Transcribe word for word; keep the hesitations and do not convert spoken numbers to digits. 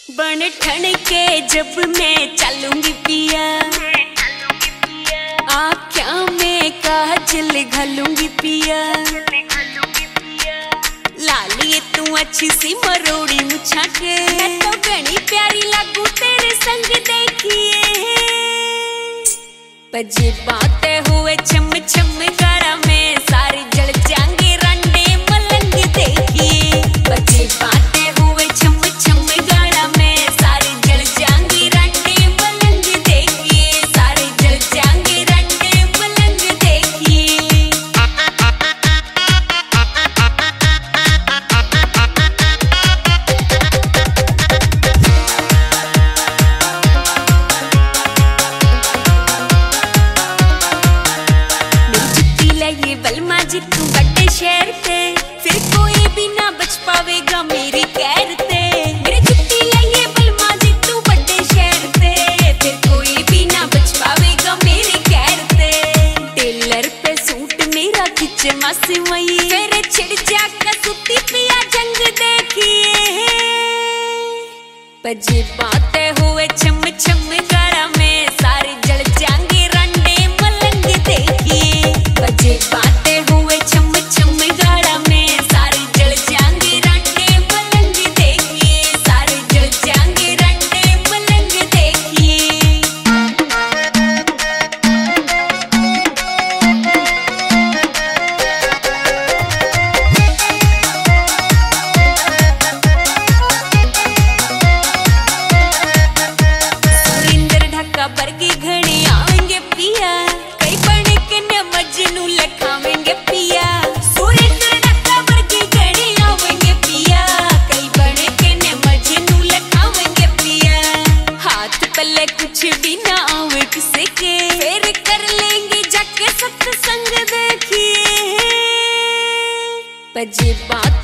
बन ठन के जब मैं चलूंगी पिया, आँखों में काजल घलूंगी पिया, लालिए तू अच्छी सी मरोड़ी मुछा के, मैं तो घनी प्यारी लागू तेरे संग देखिए। बजे बातें हुए छम छम गाड़ा में सारी जल जाएंगे रंडे मलंग देखिए। बजे बातें हुए छम छम गाड़ा में सारी जल जाएंगे रंडे मलंग देखिए, सारी जल जाएंगे रंडे मलंग देखिए। ये बलमा जी तू बड़े शहर थे, फिर कोई भी ना बच पावेगा मेरी कहर ते। मेरी जुत्ती लाइए बलमा जी तू बड़े शहर थे, फिर कोई भी ना बच पावेगा मेरी कहर ते। टेलर पे सूट मेरा खिंचे मासी मई, फिर छिड़ जाकर सुती पिया जंग देखिए। बजे बातें हुए छम छम गाड़ा में सारी जल जाएंगे रंडे मलंग देखिए। बजे बातें हुए छम छम गाड़ा में सारी जल जाएंगे रंडे मलंग देखिए, सारी जल जाएंगे रंडे मलंग देखिए। सुरेंद्र ढाका बरगी घड़ी आवेंगे पिया, कई बने के न मजनू लखावेंगे पिया। सुरेंद्र ढाका बरगी घड़ी आवेंगे पिया, कई बने के न मजनू लखावेंगे पिया। हाथ पल्ले कुछ भी ना आवे किसी के, फिर कर लेंगे जाके सत्संग देखिए। बजे बात